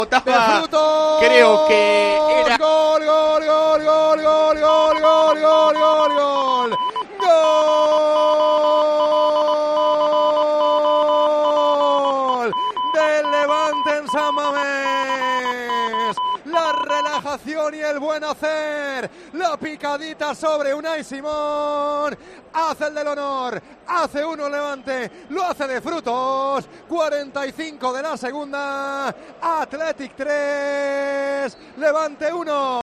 Frutos. Creo que era Gol, gol, gol, gol, gol, gol, gol, gol, gol, gol. Gol del Levante en San Mamés. La relajación y el buen hacer. La picadita sobre Unai Simón. Hace el del honor. Hace uno Levante. Lo hace de Frutos. 45 de la segunda. Athletic 3. Levante 1.